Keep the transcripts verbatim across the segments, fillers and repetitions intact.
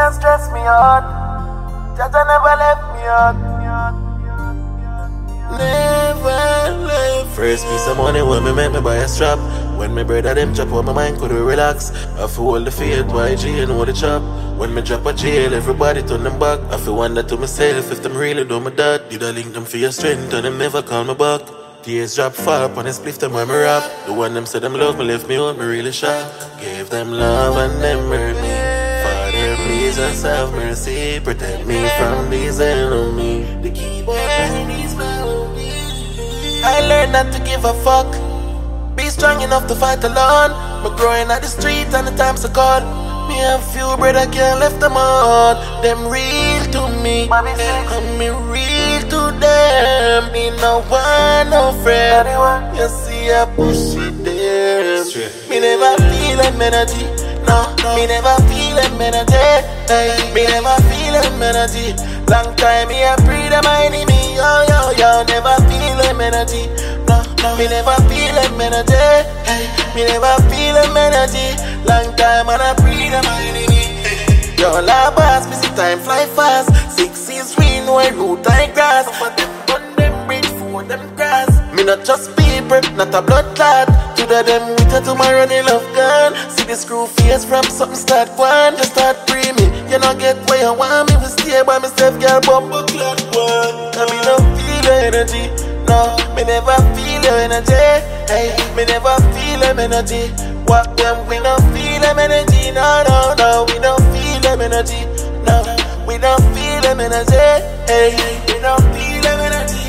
and stress me out. Jaja never left me out. Never left. First piece of money when me make me buy a strap. When me brother them chop on my mind could relax. I feel hold the faith, Y G and know the chop. When me drop a jail, everybody turn them back. I feel wonder to myself if them really do me that. Did I link them for your strength and them never call me back. Tears drop far up on the spliff them when me rap. The one them said them love me left me out, me really shocked. Gave them love and them hurt me. Father, please just have mercy. Protect me from these enemies. The keyboard and these melodies. I learned not to give a fuck. Be strong enough to fight alone. Me growing at the street and the times are cold. Me and few brother can't left them out. Them real to me, and me real to them. Me no one, no friend. You see a pussy there. Me never feel them energy. No, me never feel them energy. Hey, me never feel them energy. Long time me a pray them enemy. Yo, yo, yo, never feel them energy. No, no, me never feel them energy. Hey, me never feel them energy. Long time and I pray them enemy. Yo, la boss, me see time fly fast. Six seas rain, white root I grass. But them gun them bridge for them grass. Me not just people, not a blood clot. To the them with a tomorrow they love gun. See the screw face from something start one. Just start free me. You not get where you want me. We stay by myself, girl, bumble clock one. And me no feel the energy. No, me never feel your energy. Hey, me never feel them energy. What them, we don't feel them energy. No, no, no, we don't feel them energy. No, we don't feel them energy. Hey, we don't feel them energy.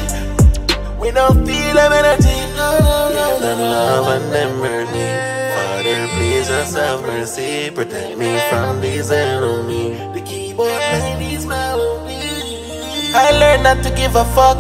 We don't feel them energy. No, no, no. Give them love and them hurt me. Father, please just have mercy. Protect me from these enemies. The keyboard and these melodies. I learned not to give a fuck.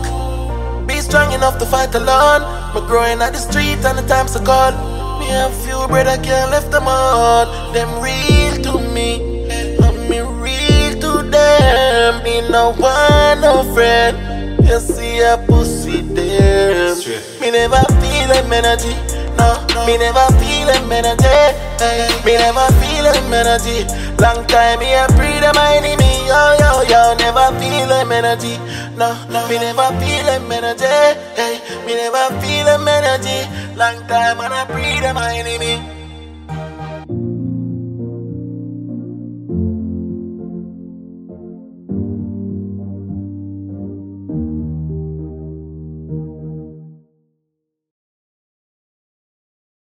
Be strong enough to fight alone. Me growing at the street and the times are cold. Me and few brother can't left them out. Them real to me, and me real to them. Me no one, no friend. You see a pussy there. Me never feel them energy. No, me never feel them energy. Hey, me never feel them energy. Long time me a pray them enemy. Yo, yo, yo, never feel them energy. No, me never feel them energy. Hey, me never feel them energy. Long time and I pray them enemy.